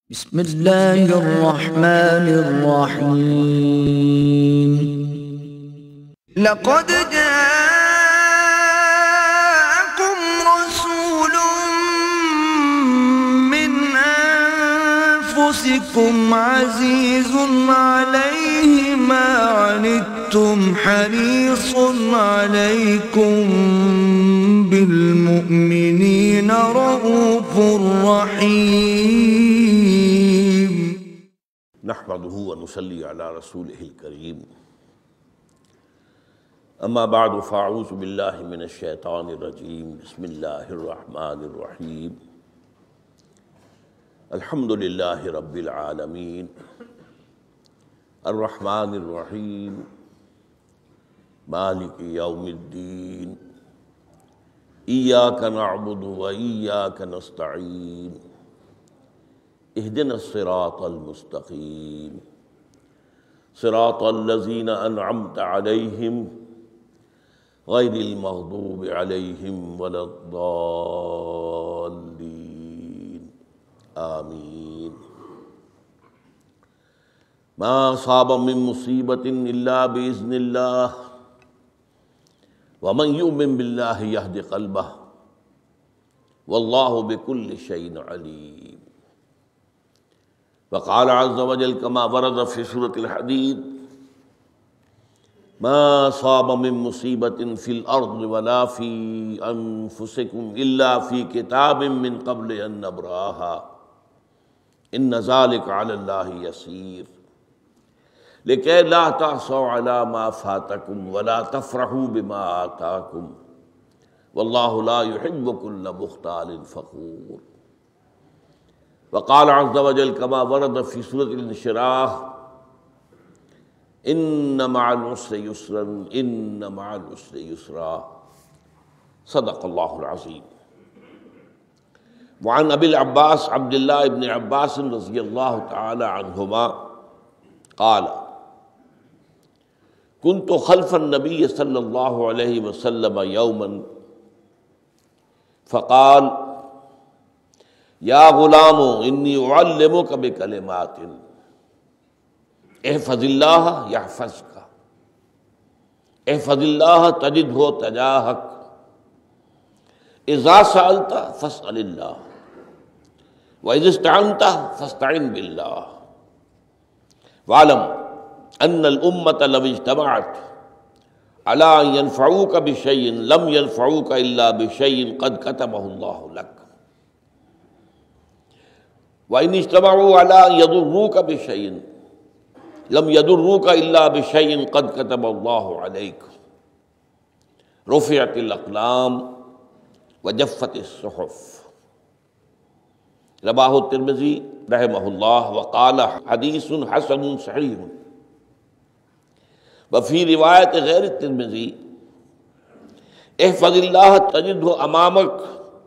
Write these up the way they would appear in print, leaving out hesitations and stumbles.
بسم اللہ الرحمن الرحیم لقد جاءکم رسول من انفسکم عزیز علیہ ما عنتم حریص علیکم بالمؤمنین رؤوف رحیم نحمده ونصلي على رسوله الكريم اما بعد فاعوذ بالله من الشيطان الرجيم بسم الله الرحمن الرحيم الحمد لله رب العالمين الرحمن الرحيم مالك يوم الدين إياك نعبد وإياك نستعين اهدنا الصراط المستقيم صراط الذين أنعمت عليهم غير المغضوب عليهم ولا الضالين آمين ما أصاب من مصيبة إلا بإذن الله ومن يؤمن بالله يهد قلبه والله بكل شيء عليم وقال عز وجل كما ورد في سورة الحديد ما أصاب من مصيبة في الأرض ولا في أنفسكم إلا في كتاب من قبل أن نبرأها إن ذلك على الله يسير لكي لا تأسوا على ما فاتكم ولا تفرحوا بما آتاكم والله لا يحب كل مختال فخور وقال عز وجل كما ورد في سورة الانشراح إن مع العسر يسرا إن مع العسر يسرا صدق الله العظيم وعن أبي العباس عبد الله بن عباس رضي الله تعالى عنهما قال كنت خلف النبي صلى الله عليه وسلم يوما فقال یا غلام انی اعلمک بکلمات احفظ اللہ یحفظک احفظ اللہ تجدہ تجاہک اذا سألت فاسأل اللہ واذا استعنت فاستعن باللہ واعلم ان الامة لو اجتمعت على ان ينفعوك بشيء لم ينفعوك الا بشيء قد كتبه الله لك وَإِنِ اجْتَمَعُوا عَلَىٰ أَن يَضُرُّوكَ بِشَيْءٍ لَمْ يَضُرُّوكَ إِلَّا بِشَيْءٍ قَدْ كَتَبَ اللَّهُ عَلَيْكَ رُفِعَتِ الْأَقْلَامُ وَجَفَّتِ الصُّحُفُ رواه الترمذي رحمه الله وقال حديث حسن صحيح وفي رواية غير الترمذي احفظ الله تجده أمامك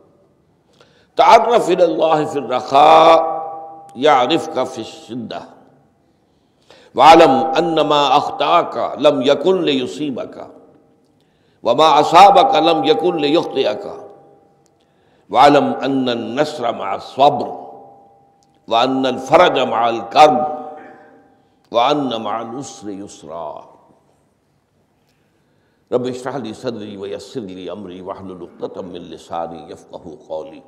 تعرف إلى الله في الرخاء يعرفك في الشدة واعلم أن ما أخطأك لم يكن ليصيبك وما أصابك لم يكن ليخطئك واعلم أن النصر مع الصبر وأن الفرج مع الكرب وأن مع العسر يسرا رب اشرح لي صدري ويسر لي أمري واحلل عقدة من لساني يفقهوا قولي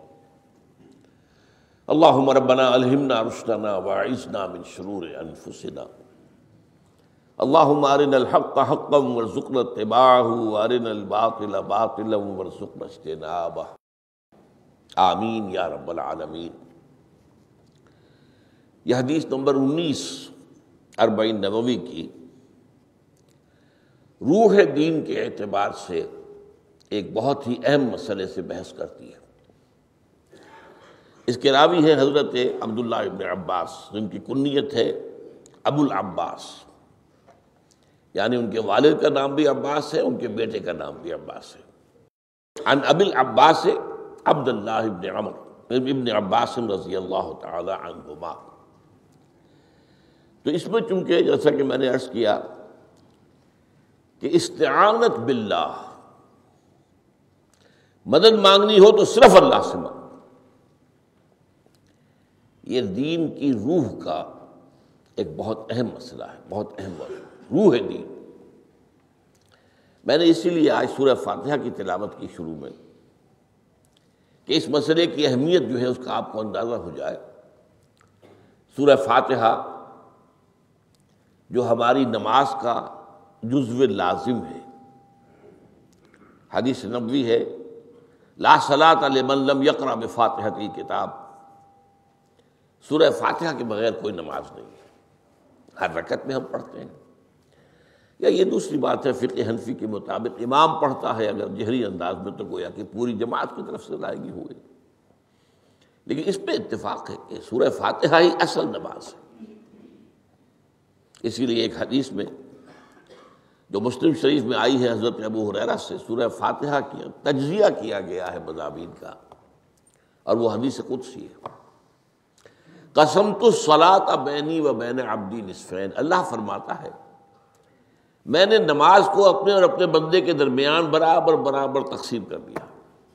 اللهم ربنا الہمنا رشدنا واعذنا من شرور انفسنا اللهم ارنا الحق حقا وارزقنا اتباعه وارنا الباطل باطلا وارزقنا اجتنابه آمین یا رب العالمین۔ یہ حدیث نمبر 19 40 نبوی کی روح دین کے اعتبار سے ایک بہت ہی اہم مسئلے سے بحث کرتی ہے۔ اس کے راوی ہیں حضرت عبداللہ ابن عباس جن کی کنیت ہے ابو العباس، یعنی ان کے والد کا نام بھی عباس ہے، ان کے بیٹے کا نام بھی عباس ہے۔ عن ابی العباس عبداللہ ابن عمر ابن عباس رضی اللہ تعالی عنہما۔ تو اس میں چونکہ جیسا کہ میں نے عرض کیا کہ استعانت باللہ، مدد مانگنی ہو تو صرف اللہ سے مانگ، یہ دین کی روح کا ایک بہت اہم مسئلہ ہے، بہت اہم مسئلہ، روح دین۔ میں نے اسی لیے آج سورہ فاتحہ کی تلاوت کی شروع میں کہ اس مسئلے کی اہمیت جو ہے اس کا آپ کو اندازہ ہو جائے۔ سورہ فاتحہ جو ہماری نماز کا جزو لازم ہے، حدیث نبوی ہے لا صلاۃ لمن لم یقرأ بفاتحۃ الکتاب، سورہ فاتحہ کے بغیر کوئی نماز نہیں ہے۔ ہر رکعت میں ہم پڑھتے ہیں، یا یہ دوسری بات ہے فقہ حنفی کے مطابق امام پڑھتا ہے اگر جہری انداز میں تو گویا کہ پوری جماعت کی طرف سے ادائیگی ہوئی، لیکن اس پہ اتفاق ہے کہ سورہ فاتحہ ہی اصل نماز ہے۔ اسی لیے ایک حدیث میں جو مسلم شریف میں آئی ہے حضرت ابو ہریرہ سے، سورہ فاتحہ کی تجزیہ کیا گیا ہے مضامین کا، اور وہ حدیث قدسی ہے۔ قسمت الصلاۃ بینی و بین عبدی نصفین، اللہ فرماتا ہے میں نے نماز کو اپنے اور اپنے بندے کے درمیان برابر برابر تقسیم کر دیا۔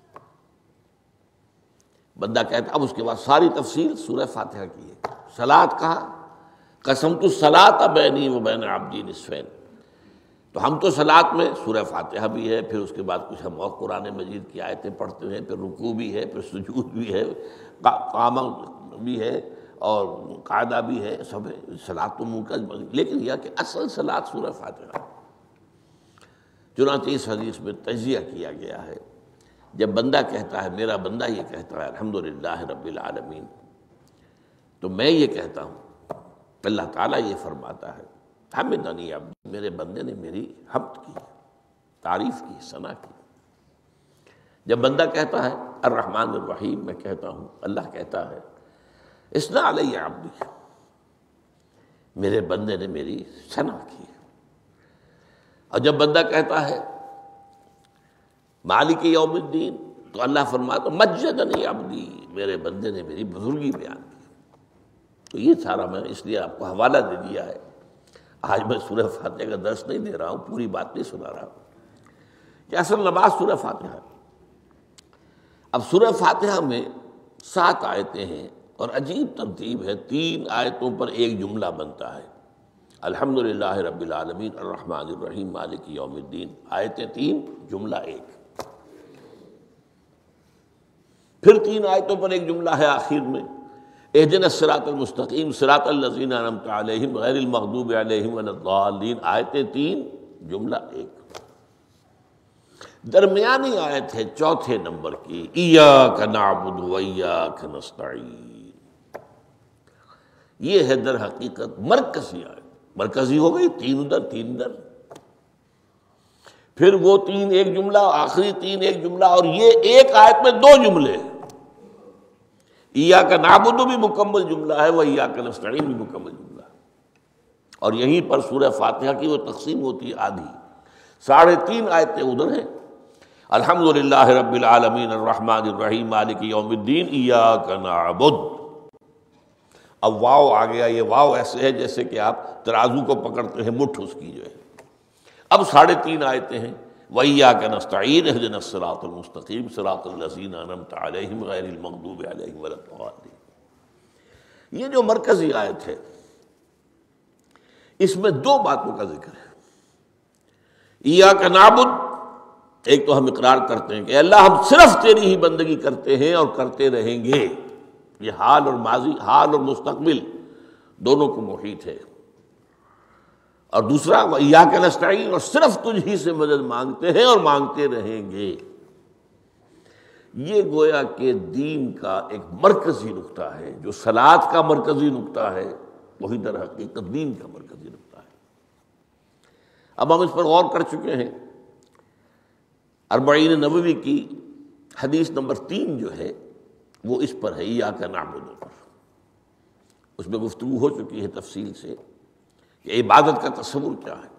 بندہ کہتا، اب اس کے بعد ساری تفصیل سورہ فاتحہ کی ہے۔ صلاۃ کہا، قسمت الصلاۃ بینی و بین عبدی نصفین، تو ہم تو صلاۃ میں سورہ فاتحہ بھی ہے، پھر اس کے بعد کچھ ہم اور قرآن مجید کی آیتیں پڑھتے ہیں، پھر رکوع بھی ہے، پھر سجود بھی ہے، قیام بھی ہے اور قاعدہ بھی ہے، سب ہے۔ صلاۃ تو منہ کا، لیکن یہ کہ اصل صلاۃ سورہ فاتحہ۔ چنانچہ اس حدیث میں تجزیہ کیا گیا ہے، جب بندہ کہتا ہے، میرا بندہ یہ کہتا ہے الحمدللہ رب العالمین، تو میں یہ کہتا ہوں، اللہ تعالیٰ یہ فرماتا ہے حمدنی عبدی، میرے بندے نے میری حمد کی، تعریف کی، ثنا کی۔ جب بندہ کہتا ہے الرحمن الرحیم، میں کہتا ہوں، اللہ کہتا ہے اثنا علی عبدی، میرے بندے نے میری ثنا کی۔ اور جب بندہ کہتا ہے مالک یوم الدین، تو اللہ فرماتا مجدنی عبدی، میرے بندے نے میری بزرگی بیان کی۔ تو یہ سارا میں اس لیے آپ کو حوالہ دے دیا ہے۔ آج میں سورہ فاتحہ کا درس نہیں دے رہا ہوں، پوری بات نہیں سنا رہا ہوں کہ اصل نماز سورہ فاتحہ ہے۔ اب سورہ فاتحہ میں 7 آیتیں ہیں، اور عجیب ترتیب ہے، 3 آیتوں پر ایک جملہ بنتا ہے، الحمدللہ رب العالمین الرحمن الرحیم مالک یوم الدین، آیتیں 3 جملہ 1۔ پھر 3 آیتوں پر ایک جملہ ہے آخر میں، اہدنا الصراط المستقیم صراط الذین انعمت علیہم غیر المغضوب علیہم ولا الضالین، آیتیں 3 جملہ 1۔ درمیانی آیت ہے 4 نمبر کی، ایاک نعبد و ایاک نستعین، یہ ہے در حقیقت مرکزی آیت۔ مرکزی ہو گئی، 3 ادھر 3 ادھر، پھر وہ 3 ایک جملہ، آخری 3 ایک جملہ، اور یہ ایک آیت میں 2 جملے، ایاک نعبد بھی مکمل جملہ ہے، و ایاک نستعین بھی مکمل جملہ ہے۔ اور یہیں پر سورہ فاتحہ کی وہ تقسیم ہوتی ہے آدھی، 3.5 آیتیں ادھر ہیں، الحمدللہ رب العالمین الرحمن الرحیم مالک یوم الدین ایاک نعبد۔ اب واو آ گیا، یہ واو ایسے ہے جیسے کہ آپ ترازو کو پکڑتے ہیں، مٹھ اس کی جو ہے۔ اب 3.5 آیتیں ہیں، وَإِيَّاكَ نَسْتَعِينُ اهْدِنَا الصِّرَاطَ الْمُسْتَقِيمَ صِرَاطَ الَّذِينَ أَنْعَمْتَ عَلَيْهِمْ غَيْرِ الْمَغْضُوبِ عَلَيْهِمْ وَلَا الضَّالِّينَ۔ یہ جو مرکزی آیت ہے، اس میں 2 باتوں کا ذکر ہے۔ ایاک نعبد، ایک تو ہم اقرار کرتے ہیں کہ اللہ ہم صرف تیری ہی بندگی کرتے ہیں اور کرتے رہیں گے، یہ حال اور ماضی، حال اور مستقبل دونوں کو محیط ہے۔ اور دوسرا وَإِيَّاكَ نَسْتَعِينُ، اور صرف تجھ ہی سے مدد مانگتے ہیں اور مانگتے رہیں گے۔ یہ گویا کہ دین کا ایک مرکزی نقطہ ہے، جو صلاۃ کا مرکزی نقطہ ہے، وہی در حقیقت دین کا مرکزی نقطہ ہے۔ اب ہم اس پر غور کر چکے ہیں، 40 نبوی کی حدیث نمبر 3 جو ہے وہ اس پر ہے، ایاک نعبد پر۔ اس میں گفتگو ہو چکی ہے تفصیل سے کہ عبادت کا تصور کیا ہے،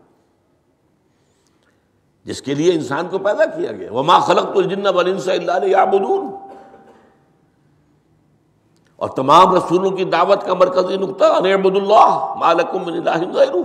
جس کے لیے انسان کو پیدا کیا گیا، وما خلقت الجن والانس الا لیعبدون۔ اور تمام رسولوں کی دعوت کا مرکزی نقطہ ان اعبدوا اللہ ما لکم من الہ غیرہ،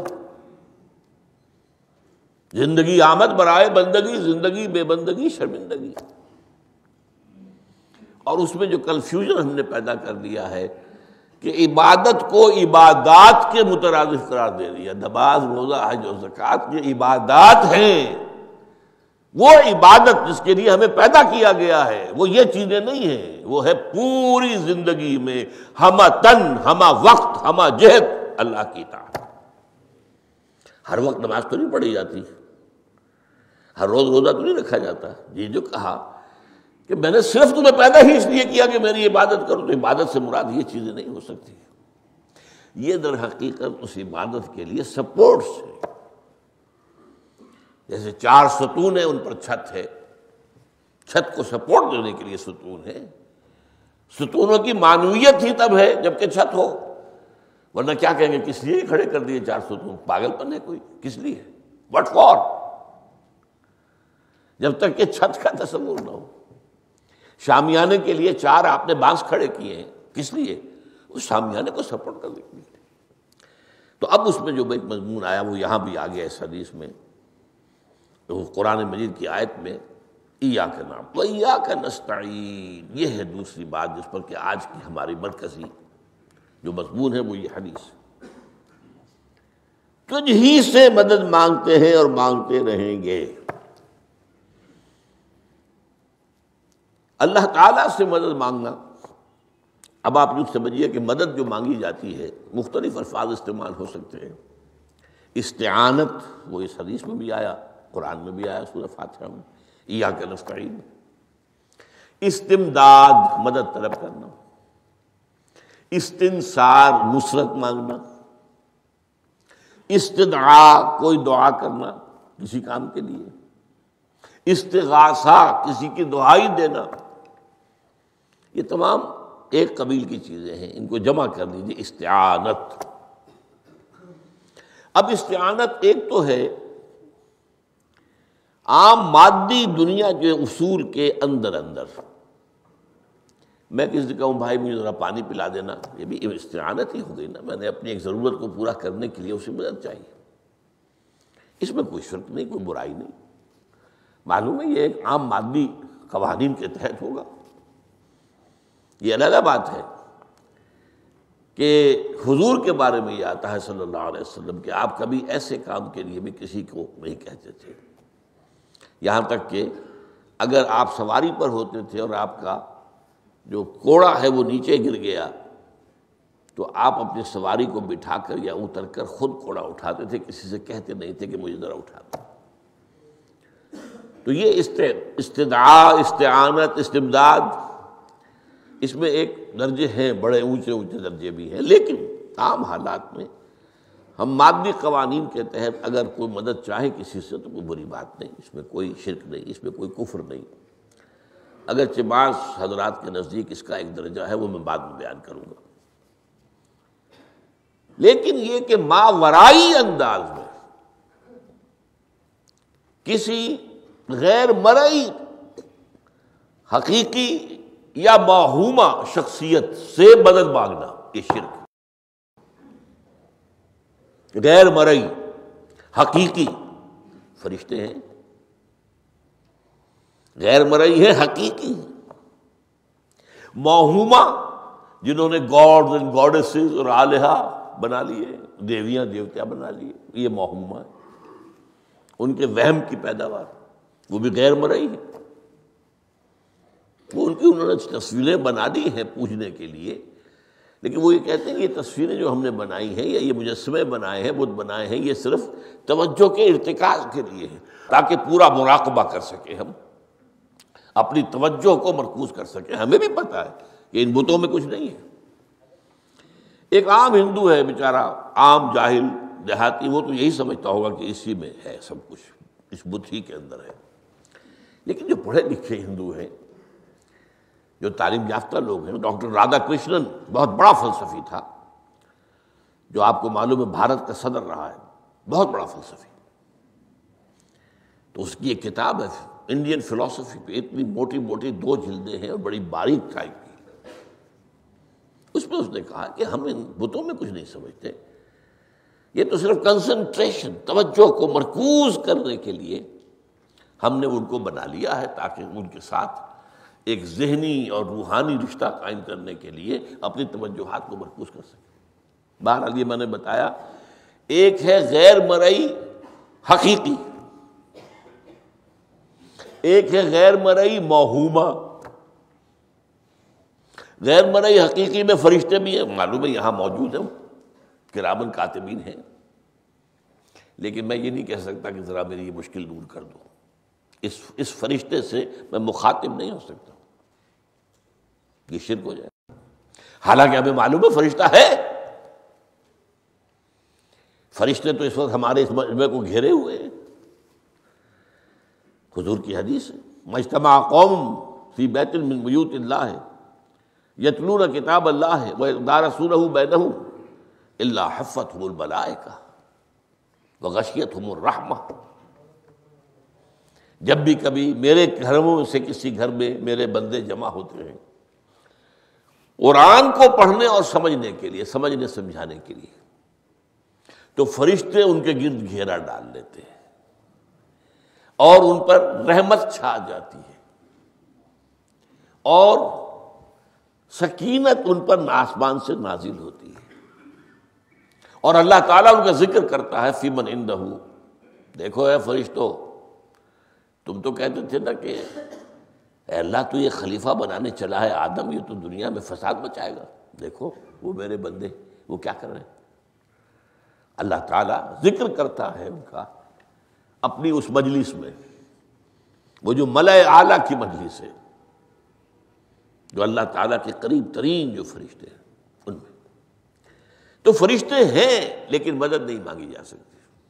زندگی آمد برائے بندگی، زندگی بے بندگی شرمندگی۔ اور اس میں جو کنفیوژن ہم نے پیدا کر دیا ہے کہ عبادت کو عبادات کے مترادف قرار دے دیا. نماز، روزہ، حج اور زکوٰۃ یہ عبادات ہیں. وہ عبادت جس کے لیے ہمیں پیدا کیا گیا ہے وہ یہ چیزیں نہیں ہیں، وہ ہے پوری زندگی میں ہمہ تن، ہمہ وقت، ہمہ جہت اللہ کی اطاعت. ہر وقت نماز تو نہیں پڑھی جاتی، ہر روز روزہ تو نہیں رکھا جاتا. یہ جو کہا کہ میں نے صرف تمہیں پیدا ہی اس لیے کیا کہ میری عبادت کرو، تو عبادت سے مراد یہ چیزیں نہیں ہو سکتی. یہ در حقیقت اس عبادت کے لیے سپورٹس ہے. جیسے 4 ستون ہیں، ان پر چھت ہے، چھت کو سپورٹ دینے کے لیے ستون ہے. ستونوں کی معنویت ہی تب ہے جبکہ چھت ہو، ورنہ کیا کہیں گے کس لیے کھڑے کر دیے 4 ستون؟ پاگل پن ہے کوئی؟ کس لیے؟ What for? جب تک کہ چھت کا تصور نہ ہو. شامیانے کے لیے 4 آپ نے بانس کھڑے کیے ہیں، کس لیے؟ اس شامیانے کو سپورٹ کرنے کے لیے. تو اب اس میں جو ایک مضمون آیا وہ یہاں بھی آ گیا اس حدیث میں، تو قرآن مجید کی آیت میں ایاک نعبد و ایاک نستعین. یہ ہے دوسری بات جس پر کہ آج کی ہماری مرکزی جو مضمون ہے وہ یہ حدیث. تجھ ہی سے مدد مانگتے ہیں اور مانگتے رہیں گے. اللہ تعالیٰ سے مدد مانگنا. اب آپ یوں سمجھیے کہ مدد جو مانگی جاتی ہے مختلف الفاظ استعمال ہو سکتے ہیں. استعانت وہ اس حدیث میں بھی آیا، قرآن میں بھی آیا سورہ فاتحہ میں، ایاک نستعین. استمداد مدد طلب کرنا، استنصار نصرت مانگنا، استدعاء کوئی دعا کرنا کسی کام کے لیے، استغاثہ کسی کی دعائی دینا. یہ تمام ایک قبیل کی چیزیں ہیں، ان کو جمع کر لیجیے استعانت. اب استعانت ایک تو ہے عام مادی دنیا کے اصول کے اندر میں کسی سے کہوں بھائی مجھے ذرا پانی پلا دینا، یہ بھی استعانت ہی ہو گئی نا. میں نے اپنی ایک ضرورت کو پورا کرنے کے لیے اسے مدد چاہیے. اس میں کوئی شرک نہیں، کوئی برائی نہیں. معلوم ہے یہ ایک عام مادی قوانین کے تحت ہوگا. یہ علیحدہ بات ہے کہ حضور کے بارے میں یہ آتا ہے صلی اللہ علیہ وسلم کہ آپ کبھی ایسے کام کے لیے بھی کسی کو نہیں کہتے تھے. یہاں تک کہ اگر آپ سواری پر ہوتے تھے اور آپ کا جو کوڑا ہے وہ نیچے گر گیا تو آپ اپنی سواری کو بٹھا کر یا اتر کر خود کوڑا اٹھاتے تھے، کسی سے کہتے نہیں تھے کہ مجھے ذرا اٹھا دو. تو یہ استدعاء، استعانت، استمداد، اس میں ایک درجے ہیں، بڑے اونچے درجے بھی ہیں. لیکن عام حالات میں ہم مادی قوانین کے تحت اگر کوئی مدد چاہے کسی سے تو کوئی بری بات نہیں، اس میں کوئی شرک نہیں، اس میں کوئی کفر نہیں. اگرچہ بعض حضرات کے نزدیک اس کا ایک درجہ ہے وہ میں بعد میں بیان کروں گا. لیکن یہ کہ ماورائی انداز میں کسی غیر مرئی حقیقی یا موہومہ شخصیت سے مدد مانگنا یہ شرک. غیر مرئی حقیقی فرشتے ہیں، غیر مرئی ہے حقیقی. موہومہ جنہوں نے گاڈز اینڈ گاڈیسز اور آلہہ بنا لیے، دیویاں دیوتیا بنا لیے، یہ موہومہ ہے. ان کے وہم کی پیداوار وہ بھی غیر مرئی ہے. وہ انہوں نے تصویریں بنا دی ہیں پوجنے کے لیے، لیکن وہ یہ کہتے ہیں کہ یہ تصویریں جو ہم نے بنائی ہیں یا یہ مجسمے بنائے ہیں، بت بنائے ہیں، یہ صرف توجہ کے ارتکاز کے لیے ہے تاکہ پورا مراقبہ کر سکیں، ہم اپنی توجہ کو مرکوز کر سکیں. ہمیں بھی پتہ ہے کہ ان بتوں میں کچھ نہیں ہے. ایک عام ہندو ہے بیچارہ، عام جاہل دیہاتی، وہ تو یہی سمجھتا ہوگا کہ اسی میں ہے سب کچھ، اس بت ہی کے اندر ہے. لیکن جو پڑھے لکھے ہندو ہیں، جو تعلیم یافتہ لوگ ہیں، ڈاکٹر رادھا کرشنن بہت بڑا فلسفی تھا، جو آپ کو معلوم ہے بھارت کا صدر رہا ہے، بہت بڑا فلسفی. تو اس کی ایک کتاب ہے انڈین فلسفی پہ، اتنی موٹی موٹی 2 جلدیں ہیں اور بڑی باریک ٹائپ کی. اس میں اس نے کہا کہ ہم ان بتوں میں کچھ نہیں سمجھتے، یہ تو صرف کنسنٹریشن، توجہ کو مرکوز کرنے کے لیے ہم نے ان کو بنا لیا ہے تاکہ ان کے ساتھ ایک ذہنی اور روحانی رشتہ قائم کرنے کے لیے اپنی توجہات کو مرکوز کر سکیں۔ بہرحال یہ میں نے بتایا، ایک ہے غیر مرئی حقیقی، ایک ہے غیر مرئی موہومہ۔ غیر مرئی حقیقی میں فرشتے بھی ہیں، معلوم ہے یہاں موجود ہیں، کرامن کاتبین ہیں، لیکن میں یہ نہیں کہہ سکتا کہ ذرا میری یہ مشکل دور کر دو، اس فرشتے سے میں مخاطب نہیں ہو سکتا، یہ شرک ہو جائے۔ حالانکہ ہمیں معلوم ہے فرشتہ ہے، فرشتے تو اس وقت ہمارے اس مجمع کو گھیرے ہوئے ہیں۔ حضور کی حدیث ہے، مجتمع قوم فی بیت من بیوت اللہ یتلون کتاب اللہ ویدارسونہ بینہم الا حفتہم الملائکہ وغشیتہم الرحمہ۔ جب بھی کبھی میرے گھروں میں سے کسی گھر میں میرے بندے جمع ہوتے ہیں قرآن کو پڑھنے اور سمجھنے کے لیے، سمجھنے سمجھانے کے لیے، تو فرشتے ان کے گرد گھیرا ڈال لیتے ہیں اور ان پر رحمت چھا جاتی ہے اور سکینت ان پر آسمان سے نازل ہوتی ہے، اور اللہ تعالیٰ ان کا ذکر کرتا ہے فی من عندہ۔ دیکھو اے فرشتو، تم تو کہتے تھے نا کہ اے اللہ تو یہ خلیفہ بنانے چلا ہے آدم، یہ تو دنیا میں فساد مچائے گا، دیکھو وہ میرے بندے وہ کیا کر رہے ہیں۔ اللہ تعالیٰ ذکر کرتا ہے ان کا اپنی اس مجلس میں، وہ جو ملأ اعلیٰ کی مجلس ہے، جو اللہ تعالیٰ کے قریب ترین جو فرشتے ہیں ان میں۔ تو فرشتے ہیں لیکن مدد نہیں مانگی جا سکتی۔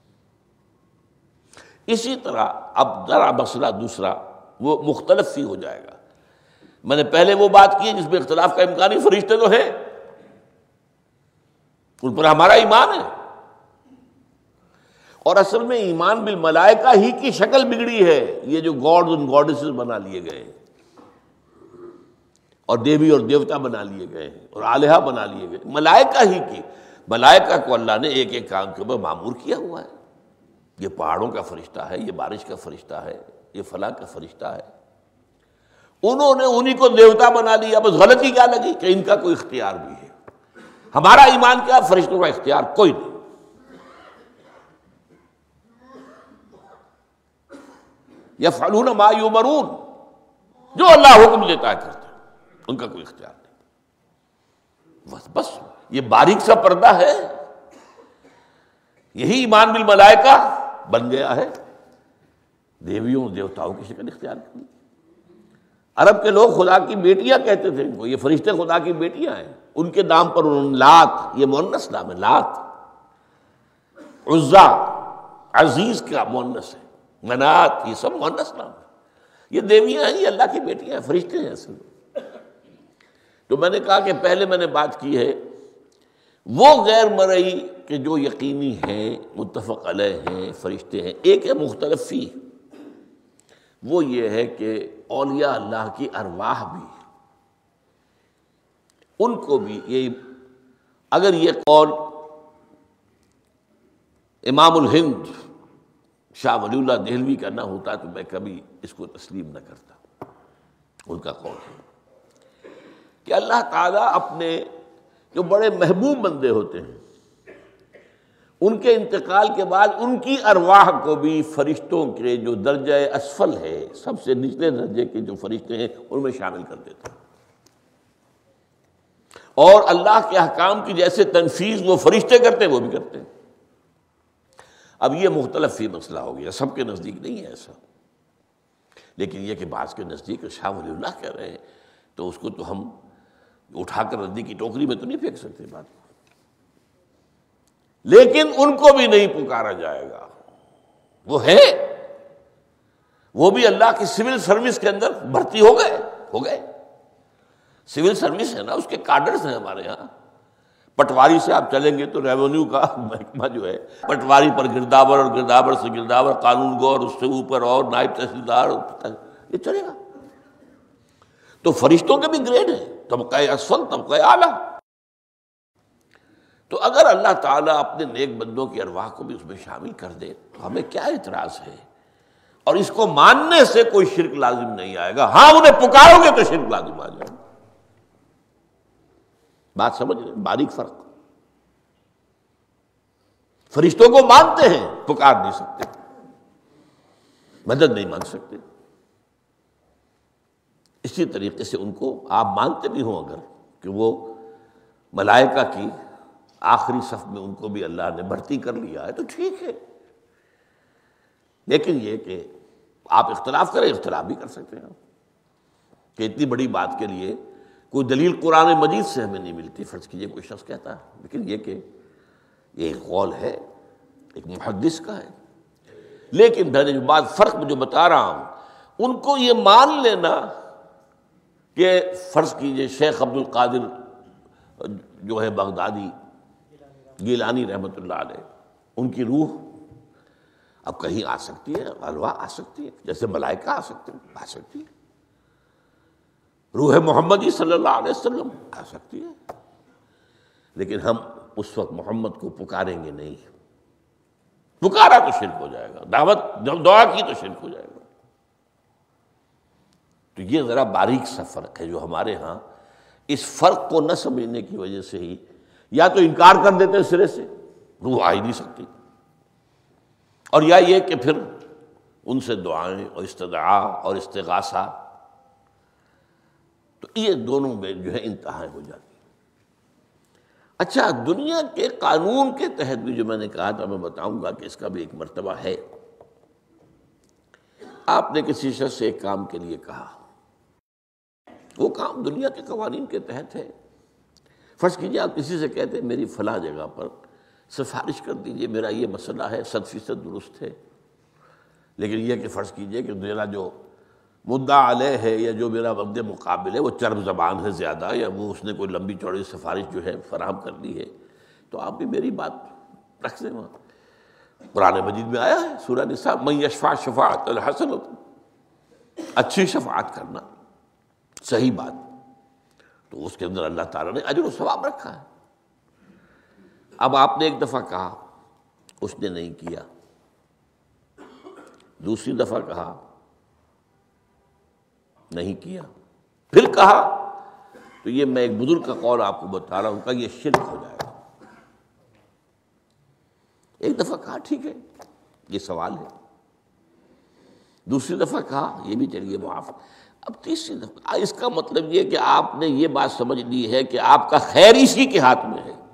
اسی طرح اب ذرا مسئلہ دوسرا وہ مختلف ہی ہو جائے گا۔ میں نے پہلے وہ بات کی جس میں اختلاف کا امکان ہی، فرشتے تو ہیں، ان پر ہمارا ایمان ہے، اور اصل میں ایمان بالملائکہ ہی کی شکل بگڑی ہے، یہ جو گاڈز اور گاڈیسز بنا لیے گئے ہیں اور دیوی اور دیوتا بنا لیے گئے ہیں اور آلہہ بنا لیے گئے، ملائکہ ہی کی۔ ملائکہ کو اللہ نے ایک ایک کام کے اوپر معمور کیا ہوا ہے، یہ پہاڑوں کا فرشتہ ہے، یہ بارش کا فرشتہ ہے، یہ فلاں کا فرشتہ ہے۔ انہوں نے انہی کو دیوتا بنا لیا، بس غلطی کیا لگی کہ ان کا کوئی اختیار بھی ہے۔ ہمارا ایمان کیا، فرشتوں کا اختیار کوئی نہیں، یفعلون ما یؤمرون، جو اللہ حکم دیتا ہے کرتے ہیں، ان کا کوئی اختیار نہیں۔ بس یہ باریک سا پردہ ہے، یہی ایمان بالملائکہ بن گیا ہے، دیویوں دیوتاؤں کی شکل اختیار کی۔ عرب کے لوگ خدا کی بیٹیاں کہتے تھے ان کو، یہ فرشتے خدا کی بیٹیاں ہیں، ان کے نام پر انہوں نے لات، یہ مؤنث نام ہے، لات، عزا عزیز کا مؤنث ہے، منات یہ سب مؤنث نام ہے، یہ دیویاں ہیں، یہ اللہ کی بیٹیاں ہیں، فرشتے ہیں اصل میں۔ تو میں نے کہا کہ پہلے میں نے بات کی ہے وہ غیر مرئی کہ جو یقینی ہیں، متفق علیہ ہیں، فرشتے ہیں۔ ایک ہے مختلف فی، وہ یہ ہے کہ اولیاء اللہ کی ارواح بھی، ان کو بھی یہ، اگر یہ قول امام الہند شاہ ولی اللہ دہلوی کا نہ ہوتا تو میں کبھی اس کو تسلیم نہ کرتا۔ ان کا قول ہے کہ اللہ تعالیٰ اپنے جو بڑے محبوب بندے ہوتے ہیں ان کے انتقال کے بعد ان کی ارواح کو بھی فرشتوں کے جو درجہ اسفل ہے، سب سے نچلے درجے کے جو فرشتے ہیں ان میں شامل کر دیتا ہے، اور اللہ کے احکام کی جیسے تنفیذ وہ فرشتے کرتے ہیں وہ بھی کرتے ہیں۔ اب یہ مختلف فی مسئلہ ہو گیا، سب کے نزدیک نہیں ہے ایسا، لیکن یہ کہ بعض کے نزدیک شاہ ولی اللہ کہہ رہے ہیں تو اس کو تو ہم اٹھا کر ردی کی ٹوکری میں تو نہیں پھینک سکتے بات کو، لیکن ان کو بھی نہیں پکارا جائے گا، وہ ہے، وہ بھی اللہ کی سول سروس کے اندر بھرتی ہو گئے۔ سول سروس ہے نا، اس کے کارڈرز ہیں ہمارے ہاں۔ پٹواری سے آپ چلیں گے تو ریونیو کا محکمہ جو ہے، پٹواری پر گرداور اور گرداور سے گرداور، قانون گو اور اس سے اوپر اور نائب تحصیلدار، یہ چلے گا۔ تو فرشتوں کے بھی گریڈ ہیں، طبقہ اسفل، طبقہ اعلیٰ۔ تو اگر اللہ تعالیٰ اپنے نیک بندوں کی ارواح کو بھی اس میں شامل کر دے تو ہمیں کیا اعتراض ہے؟ اور اس کو ماننے سے کوئی شرک لازم نہیں آئے گا. ہاں انہیں پکارو گے تو شرک لازم آ جائے گا. بات سمجھ رہے؟ باریک فرق. فرشتوں کو مانتے ہیں، پکار نہیں سکتے، مدد نہیں مانگ سکتے. اسی طریقے سے ان کو آپ مانتے بھی ہوں اگر کہ وہ ملائکہ کی آخری صف میں ان کو بھی اللہ نے بھرتی کر لیا ہے تو ٹھیک ہے، لیکن یہ کہ آپ اختلاف کریں، اختلاف بھی کر سکتے ہیں کہ اتنی بڑی بات کے لیے کوئی دلیل قرآن مجید سے ہمیں نہیں ملتی. فرض کیجئے کوئی شخص کہتا ہے، لیکن یہ کہ یہ ایک قول ہے، ایک محدث کا ہے. لیکن میں نے جو بات فرق میں جو بتا رہا ہوں، ان کو یہ مان لینا کہ فرض کیجئے شیخ عبد القادر جو ہے بغدادی گیلانی رحمۃ اللہ علیہ، ان کی روح اب کہیں آ سکتی ہے، ارواح آ سکتی ہے، جیسے ملائکہ آ سکتے ہیں، آ سکتی ہے. روح محمدی صلی اللہ علیہ وسلم آ سکتی ہے، لیکن ہم اس وقت محمد کو پکاریں گے نہیں. پکارا تو شرک ہو جائے گا، دعوت دعا کی تو شرک ہو جائے گا. تو یہ ذرا باریک سا فرق ہے جو ہمارے ہاں اس فرق کو نہ سمجھنے کی وجہ سے ہی یا تو انکار کر دیتے ہیں سرے سے، روح آ ہی نہیں سکتی، اور یا یہ کہ پھر ان سے دعائیں اور استدعاء اور استغاثہ، تو یہ دونوں میں جو ہے انتہا ہو جاتی. اچھا، دنیا کے قانون کے تحت بھی جو میں نے کہا تھا، میں بتاؤں گا کہ اس کا بھی ایک مرتبہ ہے. آپ نے کسی شخص سے ایک کام کے لیے کہا، وہ کام دنیا کے قوانین کے تحت ہے. فرض کیجئے آپ کسی سے کہتے ہیں میری فلاں جگہ پر سفارش کر دیجئے، میرا یہ مسئلہ ہے، 100% درست ہے، لیکن یہ کہ فرض کیجئے کہ میرا جو مدعا علیہ ہے یا جو میرا مد مقابل ہے وہ چرب زبان ہے زیادہ، یا وہ اس نے کوئی لمبی چوڑی سفارش جو ہے فراہم کر دی ہے، تو آپ بھی میری بات رکھ دیں. وہاں قرآن مجید میں آیا ہے سورہ نساء، من یشفع شفاعۃ الحسنۃ، اچھی شفاعت کرنا، صحیح بات، تو اس کے اندر اللہ تعالیٰ نے اجر و ثواب رکھا ہے. اب آپ نے ایک دفعہ کہا، اس نے نہیں کیا، دوسری دفعہ کہا، نہیں کیا، پھر کہا، تو یہ میں ایک بزرگ کا قول آپ کو بتا رہا ہوں کہ یہ شرک ہو جائے گا. ایک دفعہ کہا ٹھیک ہے یہ سوال ہے، دوسری دفعہ کہا یہ بھی چلیے معاف، اب تیسری دفعہ، اس کا مطلب یہ کہ آپ نے یہ بات سمجھ لی ہے کہ آپ کا خیر اسی کے ہاتھ میں ہے،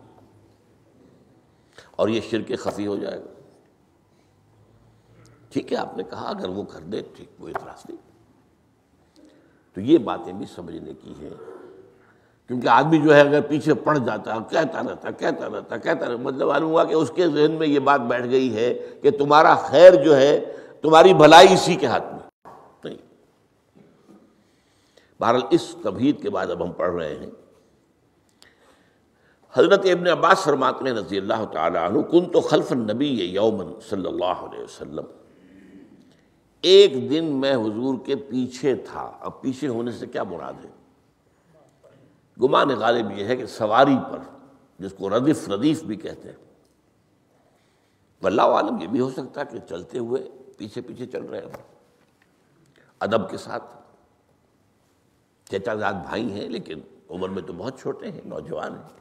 اور یہ شرک خفی ہو جائے گا. ٹھیک ہے آپ نے کہا، اگر وہ کر دے ٹھیک، کوئی اعتراض نہیں. تو یہ باتیں بھی سمجھنے کی ہیں، کیونکہ آدمی جو ہے اگر پیچھے پڑ جاتا ہے، کہتا رہتا، مطلب معلوم ہوا کہ اس کے ذہن میں یہ بات بیٹھ گئی ہے کہ تمہارا خیر جو ہے، تمہاری بھلائی اسی کے ہاتھ میں نہیں. بہرحال اس تمہید کے بعد اب ہم پڑھ رہے ہیں. حضرت ابن عباس فرماتے ہیں رضی اللہ تعالی عنہ، کنت خلف النبی یوما صلی اللہ علیہ وسلم، ایک دن میں حضور کے پیچھے تھا. اب پیچھے ہونے سے کیا مراد ہے؟ گمان غالب یہ ہے کہ سواری پر، جس کو ردیف بھی کہتے ہیں، واللہ عالم یہ بھی ہو سکتا ہے کہ چلتے ہوئے پیچھے پیچھے چل رہے ہیں ادب کے ساتھ. چچا زاد بھائی ہیں لیکن عمر میں تو بہت چھوٹے ہیں، نوجوان ہیں.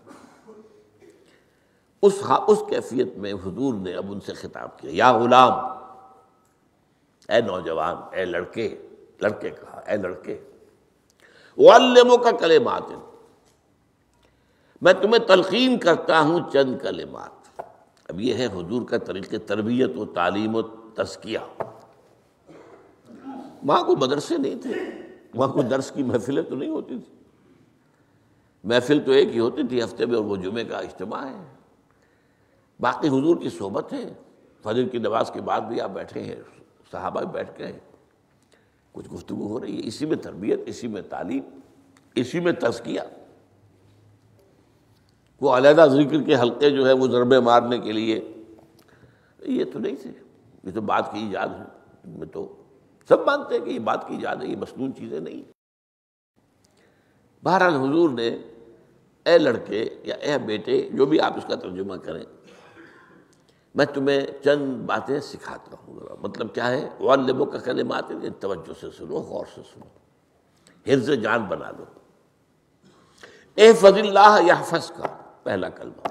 اس کیفیت میں حضور نے اب ان سے خطاب کیا، یا غلام، اے نوجوان، اے لڑکے کہا، اے لڑکے، اعلمک کلمات، میں تمہیں تلقین کرتا ہوں چند کلمات. اب یہ ہے حضور کا طریقہ تربیت و تعلیم و تزکیہ. وہاں کوئی مدرسے نہیں تھے، وہاں کوئی درس کی محفلیں تو نہیں ہوتی تھی. محفل تو ایک ہی ہوتی تھی ہفتے میں، اور وہ جمعے کا اجتماع ہے. باقی حضور کی صحبت ہے، فجر کی نماز کے بعد بھی آپ بیٹھے ہیں، صحابہ بھی بیٹھ گئے، کچھ گفتگو ہو رہی ہے. اسی میں تربیت، اسی میں تعلیم، اسی میں تزکیہ. وہ علیحدہ ذکر کے حلقے جو ہے وہ ضربے مارنے کے لیے یہ تو نہیں تھے. یہ تو بات کی ایجاد ہے، ان میں تو سب مانتے ہیں کہ یہ بات کی ایجاد ہے، یہ مصنون چیزیں نہیں. بہرحال حضور نے اے لڑکے یا اے بیٹے، جو بھی آپ اس کا ترجمہ کریں، میں تمہیں چند باتیں سکھاتا ہوں، مطلب کیا ہے؟ وعلمک کلمات، توجہ سے سنو، غور سے سنو، حفظ جان بنا لو۔ احفظ اللہ یحفظک، پہلا کلمہ،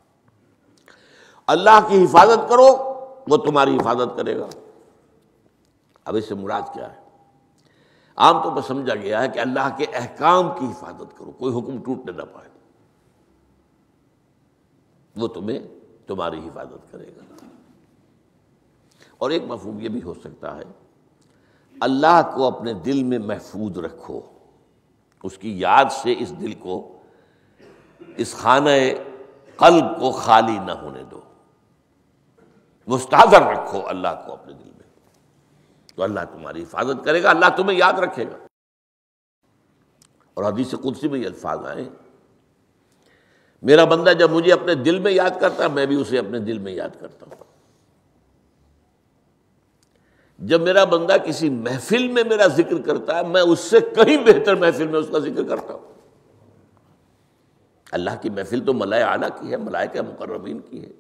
اللہ کی حفاظت کرو وہ تمہاری حفاظت کرے گا۔ اب اس سے مراد کیا ہے؟ عام طور پر سمجھا گیا ہے کہ اللہ کے احکام کی حفاظت کرو، کوئی حکم ٹوٹنے نہ پائے، وہ تمہاری حفاظت کرے گا۔ اور ایک مفہوم یہ بھی ہو سکتا ہے، اللہ کو اپنے دل میں محفوظ رکھو، اس کی یاد سے اس دل کو، اس خانہ قلب کو خالی نہ ہونے دو، مستحضر رکھو اللہ کو اپنے دل میں، تو اللہ تمہاری حفاظت کرے گا، اللہ تمہیں یاد رکھے گا۔ اور حدیث قدسی میں یہ الفاظ آئے، میرا بندہ جب مجھے اپنے دل میں یاد کرتا ہے میں بھی اسے اپنے دل میں یاد کرتا ہوں۔ جب میرا بندہ کسی محفل میں میرا ذکر کرتا ہے میں اس سے کہیں بہتر محفل میں اس کا ذکر کرتا ہوں۔ اللہ کی محفل تو ملائے اعلیٰ کی ہے، ملائکہ مقربین کی ہے۔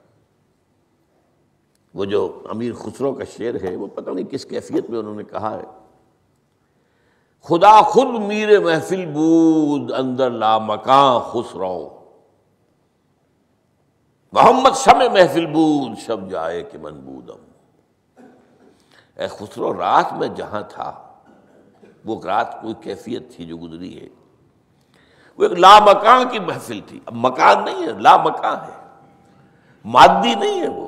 وہ جو امیر خسرو کا شعر ہے وہ پتہ نہیں کس کیفیت میں انہوں نے کہا ہے، خدا خود میر محفل بود اندر لامکاں خسرو، محمد شمع محفل بود شب جائے کہ من بودم۔ اے خسرو، رات میں جہاں تھا وہ رات کوئی کیفیت تھی جو گزری ہے، وہ ایک لامکان کی محفل تھی۔ اب مکان نہیں ہے، لامکان ہے، مادی نہیں ہے، وہ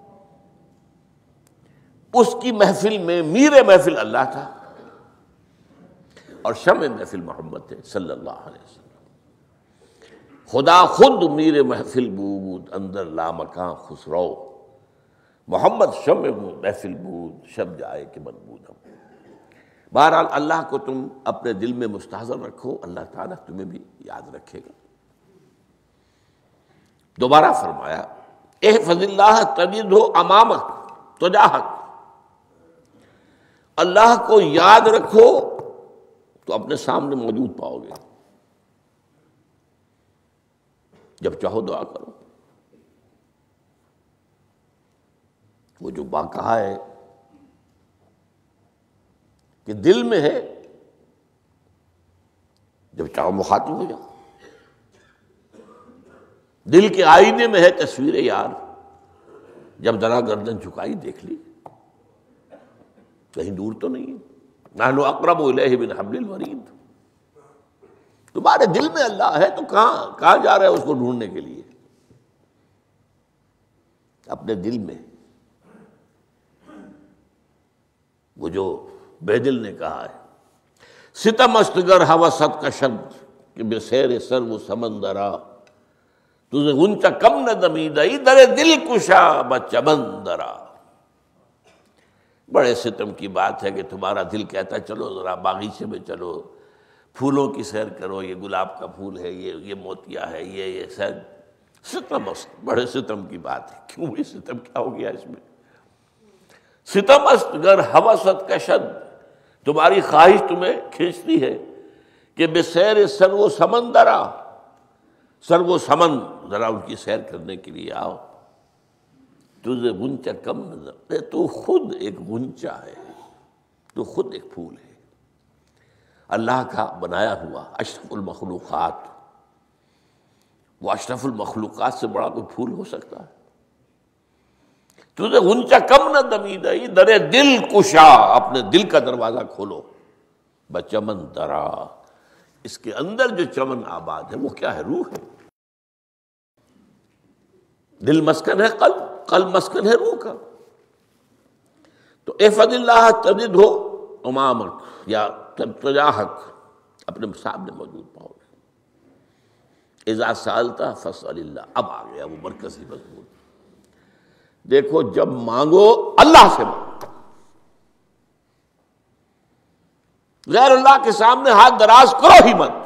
اس کی محفل میں میر محفل اللہ تھا اور شمع محفل محمد تھے صلی اللہ علیہ وسلم۔ خدا خود میر محفل بود اندر لامکان خسرو، محمد شمع محفل بود شب جائے کہ من بودم۔ بہرحال اللہ کو تم اپنے دل میں مستحضر رکھو، اللہ تعالیٰ تمہیں بھی یاد رکھے گا۔ دوبارہ فرمایا احفظ اللہ تجدہ امامک تجاہک، اللہ کو یاد رکھو تو اپنے سامنے موجود پاؤ گے، جب چاہو دعا کرو۔ وہ جو بات کہا ہے کہ دل میں ہے، جب چاہو مخاطب ہو جاؤ۔ دل کے آئینے میں ہے تصویر یار، جب ذرا گردن جھکائی دیکھ لی، کہیں دور تو نہیں ہے۔ نحن اقرب الیہ من حبل الورید، تمہارے دل میں اللہ ہے تو کہاں جا رہے ہیں اس کو ڈھونڈنے کے لیے؟ اپنے دل میں۔ وہ جو بے دل نے کہا ہے ستم است گر ہوست کشد کہ بے سیر سر و سمندرا، تجھے غنچہ کم نہ دمیدئی در دل کشا بچمندرا۔ بڑے ستم کی بات ہے کہ تمہارا دل کہتا ہے چلو ذرا باغیچے میں چلو، پھولوں کی سیر کرو، یہ گلاب کا پھول ہے، یہ موتیا ہے، یہ سیر۔ ستم است، بڑے ستم کی بات ہے۔ کیوں یہ ستم، کیا ہو گیا اس میں؟ ستم است گر ہوست کشد، تمہاری خواہش تمہیں کھینچتی ہے کہ بے سیر سر و سمندرا، سر و سمن ذرا ان کی سیر کرنے کے لیے آؤ۔ تجھے غنچہ کم نظر، تو خود ایک غنچہ ہے، تو خود ایک پھول ہے، اللہ کا بنایا ہوا اشرف المخلوقات۔ وہ اشرف المخلوقات سے بڑا کوئی پھول ہو سکتا ہے؟ تجھے غنچہ کم نہ دمیدئی در دل کشا، اپنے دل کا دروازہ کھولو، بچمن درا، اس کے اندر جو چمن آباد ہے وہ کیا ہے؟ روح ہے۔ دل مسکن ہے قلب، قلب مسکن ہے روح کا۔ تو احفظ اللہ تجدہ امامک یا تجاہک، اپنے سامنے موجود پاؤ گے۔ اذا سألت فاسأل اللہ، اب آ گیا وہ مرکزی مضمون۔ دیکھو جب مانگو اللہ سے مانگو، غیر اللہ کے سامنے ہاتھ دراز کرو ہی مت۔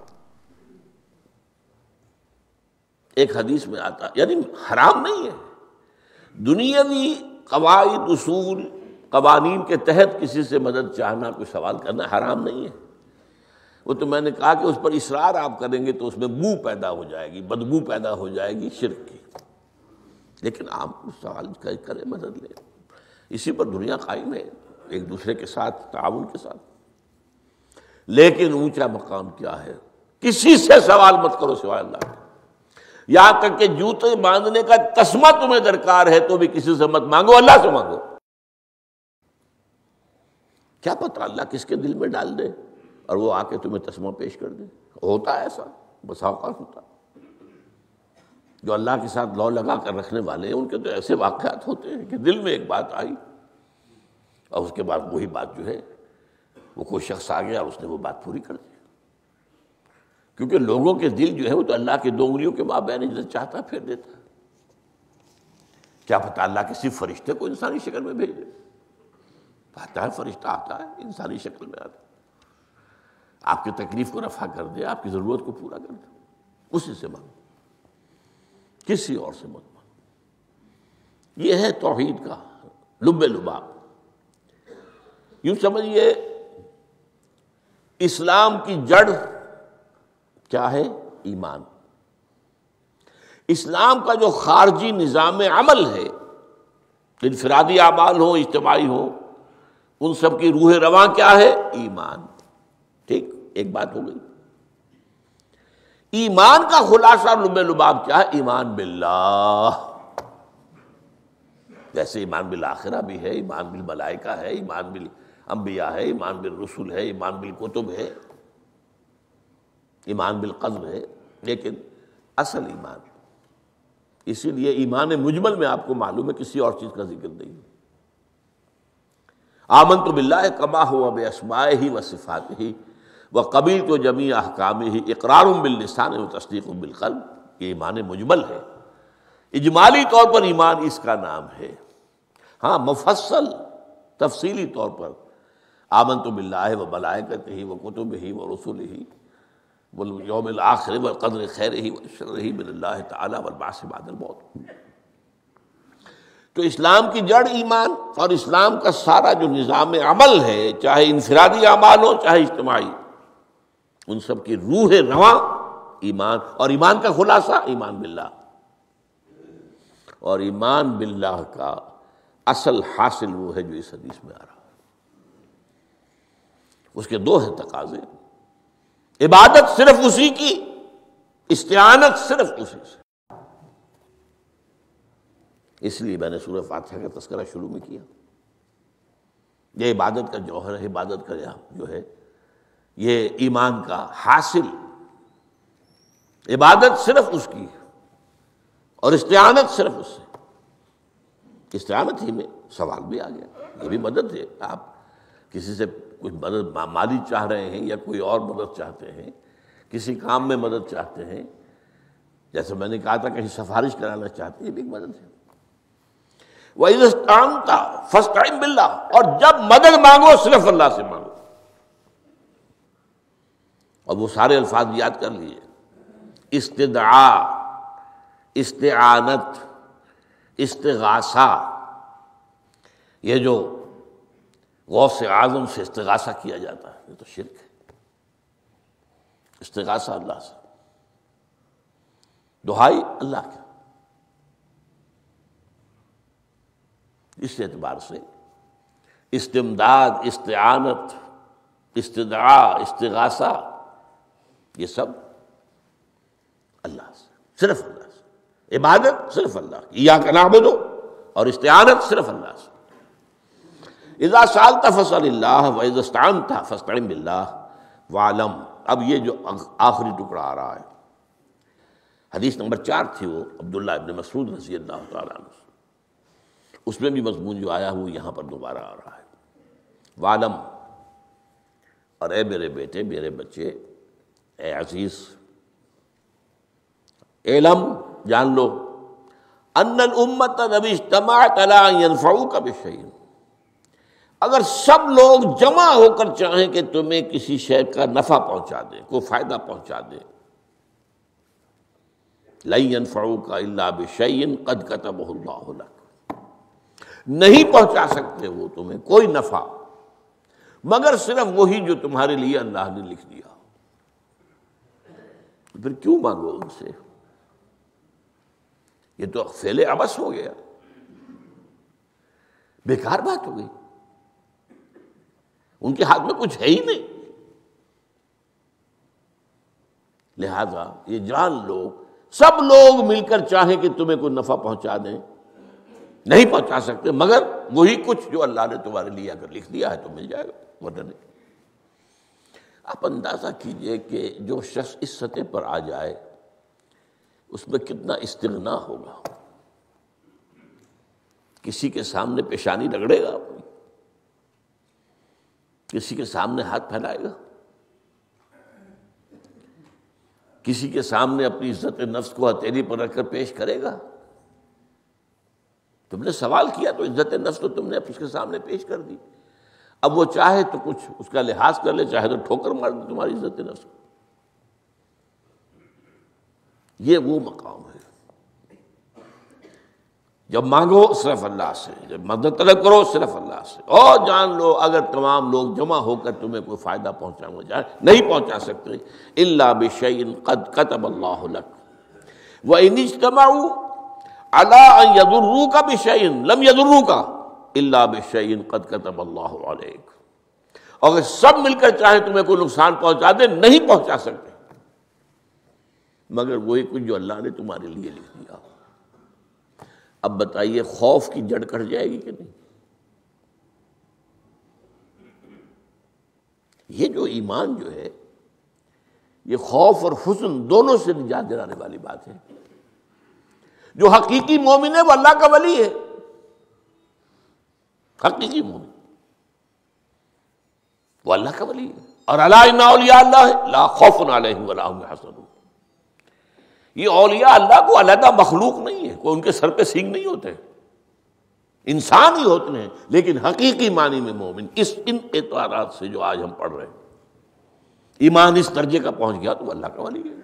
ایک حدیث میں آتا، یعنی حرام نہیں ہے، دنیاوی قواعد اصول قوانین کے تحت کسی سے مدد چاہنا، کوئی سوال کرنا حرام نہیں ہے۔ وہ تو میں نے کہا کہ اس پر اصرار آپ کریں گے تو اس میں بو پیدا ہو جائے گی، بدبو پیدا ہو جائے گی شرک کی، لیکن آپ سوال کریں، مدد لیں، اسی پر دنیا قائم ہے، ایک دوسرے کے ساتھ تعاون کے ساتھ۔ لیکن اونچا مقام کیا ہے؟ کسی سے سوال مت کرو سوائے اللہ کے، یہاں تک کہ جوتے باندھنے کا تسمہ تمہیں درکار ہے تو بھی کسی سے مت مانگو، اللہ سے مانگو۔ کیا پتہ اللہ کس کے دل میں ڈال دے اور وہ آ کے تمہیں تسمہ پیش کر دے۔ ہوتا ہے ایسا، بسا اوقات ہوتا ہے۔ جو اللہ کے ساتھ لو لگا کر رکھنے والے ہیں ان کے تو ایسے واقعات ہوتے ہیں کہ دل میں ایک بات آئی اور اس کے بعد وہی بات جو ہے وہ کوئی شخص آ گیا اور اس نے وہ بات پوری کر دی، کیونکہ لوگوں کے دل جو ہے وہ تو اللہ کے دو انگلیوں کے مابین جسے چاہتا پھیر دیتا ہے۔ کیا پتہ اللہ کسی فرشتے کو انسانی شکل میں بھیج دے، آتا ہے فرشتہ، آتا ہے انسانی شکل میں، آتا ہے آپ کی تکلیف کو رفع کر دے، آپ کی ضرورت کو پورا کر دے، اسی سے مانگو، کسی اور سے مت مانگو۔ یہ ہے توحید کا لب لباب۔ یوں سمجھیے اسلام کی جڑ کیا ہے؟ ایمان۔ اسلام کا جو خارجی نظام عمل ہے، انفرادی اعمال ہو اجتماعی ہو، ان سب کی روح رواں کیا ہے؟ ایمان۔ ٹھیک، ایک بات ہو گئی۔ ایمان کا خلاصہ لب لباب کیا ہے؟ ایمان باللہ۔ جیسے ایمان بالآخرہ بھی ہے، ایمان بالملائکہ ہے، ایمان بالانبیاء ہے، ایمان بالرسل ہے، ایمان بالکتب ہے، ایمان بالقدر ہے، لیکن اصل ایمان، اسی لیے ایمان مجمل میں آپ کو معلوم ہے کسی اور چیز کا ذکر نہیں۔ آمنت باللہ کما ہوا باسمائہ وصفاتہ وقبلت جمیع احکامہ اقرار باللسان وتصدیق بالقلب۔ یہ ایمان مجمل ہے، اجمالی طور پر ایمان اس کا نام ہے۔ ہاں مفصل تفصیلی طور پر آمنت باللہ وملائکتہ وکتبہ ورسلہ والیوم الآخر والقدر خیرہ وشرہ من اللہ تعالی والبعث بعد الموت۔ تو اسلام کی جڑ ایمان، اور اسلام کا سارا جو نظام عمل ہے، چاہے انفرادی اعمال ہو چاہے اجتماعی، ان سب کی روح رواں ایمان، اور ایمان کا خلاصہ ایمان باللہ۔ اور ایمان باللہ کا اصل حاصل وہ ہے جو اس حدیث میں آ رہا ہے۔ اس کے دو ہیں تقاضے، عبادت صرف اسی کی، استعانت صرف اسی سے۔ اس لیے میں نے سورہ فاتحہ کا تذکرہ شروع میں کیا۔ یہ عبادت کا جوہر ہے، عبادت کا جو ہے یہ ایمان کا حاصل، عبادت صرف اس کی اور استعانت صرف اس سے۔ استعانت ہی میں سوال بھی آ گیا، یہ بھی مدد ہے۔ آپ کسی سے کچھ مدد مالی چاہ رہے ہیں یا کوئی اور مدد چاہتے ہیں، کسی کام میں مدد چاہتے ہیں، جیسے میں نے کہا تھا کہیں سفارش کرانا چاہتے ہیں، یہ بھی ایک مدد ہے۔ وَإِذَا اسْتَعَنْتَ فَاسْتَعِنْ بِاللَّهِ، اور جب مدد مانگو صرف اللہ سے مانگو۔ اور وہ سارے الفاظ یاد کر لیجیے، استدعاء، استعانت، استغاثہ، یہ جو غوث اعظم سے استغاثہ کیا جاتا ہے یہ تو شرک ہے۔ استغاثہ اللہ سے، دعائی اللہ کی۔ اس اعتبار سے استمداد، استعانت، استدعاء، استغاثہ، یہ سب اللہ سے، صرف اللہ سے۔ عبادت صرف اللہ کی، ایاک نعبد، اور استعانت صرف اللہ سے۔ اذا سألت فاسأل اللہ واذا استعنت فاستعن باللہ واعلم۔ اب یہ جو آخری ٹکڑا آ رہا ہے، حدیث نمبر 4 تھی وہ عبداللہ ابن مسعود رضی اللہ تعالیٰ عنہ، اس میں بھی مضمون جو آیا وہ یہاں پر دوبارہ آ رہا ہے۔ وعلم، اور اے میرے بیٹے، میرے بچے، اے عزیز، علم، جان لو، ان الامت لو اجتمعت علی ان ينفعوک بشیء، اگر سب لوگ جمع ہو کر چاہیں کہ تمہیں کسی شے کا نفع پہنچا دیں، کوئی فائدہ پہنچا دیں، لن ينفعوک الا بشیء قد کتبہ اللہ لک، نہیں پہنچا سکتے وہ تمہیں کوئی نفع مگر صرف وہی جو تمہارے لیے اللہ نے لکھ دیا۔ پھر کیوں مانگو ان سے؟ یہ تو فعل عبث ہو گیا، بیکار بات ہو گئی، ان کے ہاتھ میں کچھ ہے ہی نہیں۔ لہذا یہ جان لو، سب لوگ مل کر چاہیں کہ تمہیں کوئی نفع پہنچا دیں، نہیں پہنچا سکتے، مگر وہی کچھ جو اللہ نے تمہارے لیے اگر لکھ دیا ہے تو مل جائے گا، ورنہ نہیں۔ آپ اندازہ کیجئے کہ جو شخص اس سطح پر آ جائے اس میں کتنا استغنا ہوگا، کسی کے سامنے پیشانی رگڑے گا اپنی، کسی کے سامنے ہاتھ پھیلائے گا، کسی کے سامنے اپنی عزت نفس کو ہتھیلی پر رکھ کر پیش کرے گا۔ تم نے سوال کیا تو عزت نفس تو تم نے اس کے سامنے پیش کر دی، اب وہ چاہے تو کچھ اس کا لحاظ کر لے، چاہے تو ٹھوکر مار دے تمہاری عزت نفس کو۔ یہ وہ مقام ہے جب مانگو صرف اللہ سے، جب مدد طلب کرو صرف اللہ سے، اور جان لو اگر تمام لوگ جمع ہو کر تمہیں کوئی فائدہ پہنچانا جائے نہیں پہنچا سکتے، الا بشیء قد کتب اللہ لک وان اجتمعوا علی ان یضروک بشیء لم یضروک الا بشیء قد کتب اللہ علیک، اگر سب مل کر چاہیں تمہیں کوئی نقصان پہنچا دے نہیں پہنچا سکتے مگر وہی کچھ جو اللہ نے تمہارے لیے لکھ دیا۔ اب بتائیے خوف کی جڑ کٹ جائے گی کہ نہیں؟ یہ جو ایمان جو ہے یہ خوف اور حزن دونوں سے نجات دلانے والی بات ہے۔ جو حقیقی مومن ہے وہ اللہ کا ولی ہے، حقیقی مومن وہ اللہ کا ولی ہے، اور الا ان اولیاء اللہ لا خوف علیہم ولا هم يحزنون۔ یہ اولیاء اللہ کو علیحدہ مخلوق نہیں ہے، کوئی ان کے سر پہ سینگ نہیں ہوتے، انسان ہی ہوتے ہیں، لیکن حقیقی معنی میں مومن ان اعتبارات سے جو آج ہم پڑھ رہے ہیں، ایمان اس درجے کا پہنچ گیا تو اللہ کا ولی ہے۔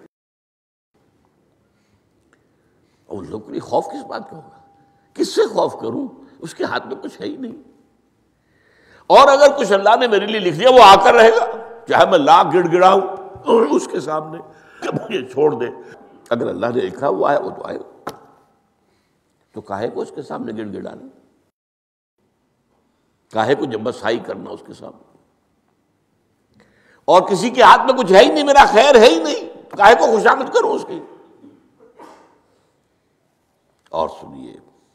اور لوگ کے لیے خوف کس بات کا ہوگا؟ کس سے خوف کروں؟ اس کے ہاتھ میں کچھ ہے ہی نہیں، اور اگر کچھ اللہ نے میرے لیے لکھ دیا وہ آ کر رہے گا، چاہے میں لاکھ گڑ گڑاؤں اس کے سامنے کہ مجھے چھوڑ دے، اگر اللہ نے لکھا ہوا ہے وہ تو آئے گا، تو کاہے کو اس کے سامنے گڑ گڑانا، کاہے کو جبسائی کرنا اس کے سامنے، اور کسی کے ہاتھ میں کچھ ہے ہی نہیں، میرا خیر ہے ہی نہیں، تو کاہے کو خوشامد کروں اس کی۔ اور سنیے،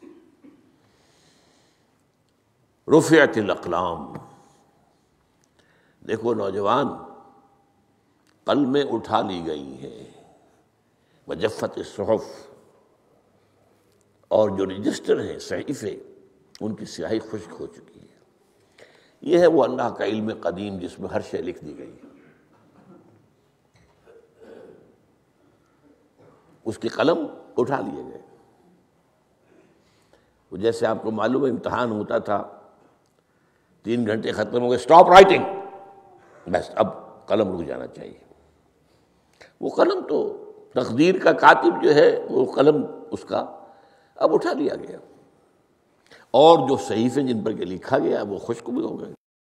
رفعت الاقلام، دیکھو نوجوان، قلمیں اٹھا لی گئی ہیں، وجفت الصحف، اور جو رجسٹر ہیں صحیفے ان کی سیاہی خشک ہو چکی ہے۔ یہ ہے وہ اللہ کا علم قدیم جس میں ہر شے لکھ دی گئی ہے۔ اس کے قلم اٹھا لیے گئے، وہ جیسے آپ کو معلوم ہے امتحان ہوتا تھا، 3 گھنٹے ختم ہو گئے، اسٹاپ رائٹنگ، بس اب قلم رک جانا چاہیے۔ وہ قلم تو تقدیر کا کاتب جو ہے وہ قلم اس کا اب اٹھا لیا گیا، اور جو صحیفے جن پر کہ لکھا گیا وہ خشک بھی ہو گئے۔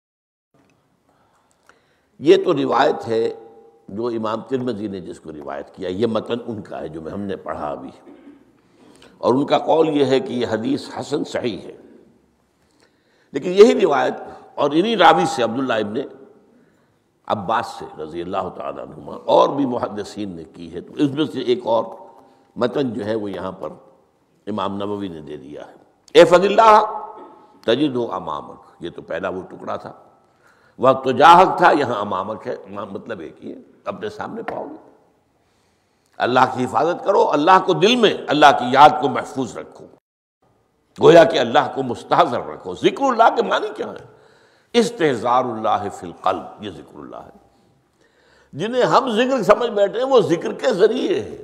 یہ تو روایت ہے جو امام ترمذی نے جس کو روایت کیا، یہ متن ان کا ہے جو ہم نے پڑھا ابھی، اور ان کا قول یہ ہے کہ یہ حدیث حسن صحیح ہے، لیکن یہی روایت اور انہی راوی سے عبداللہ ابن عباس سے رضی اللہ تعالیٰ عنہما اور بھی محدثین نے کی ہے، تو اس میں سے ایک اور متن جو ہے وہ یہاں پر امام نووی نے دے دیا ہے۔ احفظ اللہ تجدہ امامک، یہ تو پہلا وہ ٹکڑا تھا، وقت جاہک تھا، یہاں امامک ہے، مطلب ایک ہی ہے، اپنے سامنے پاؤ گے۔ اللہ کی حفاظت کرو، اللہ کو دل میں، اللہ کی یاد کو محفوظ رکھو، گویا کہ اللہ کو مستحضر رکھو۔ ذکر اللہ کے معنی کیا ہے؟ استحضار اللہ فی القلب، یہ ذکر اللہ ہے۔ جنہیں ہم ذکر سمجھ بیٹھے ہیں وہ ذکر کے ذریعے ہے۔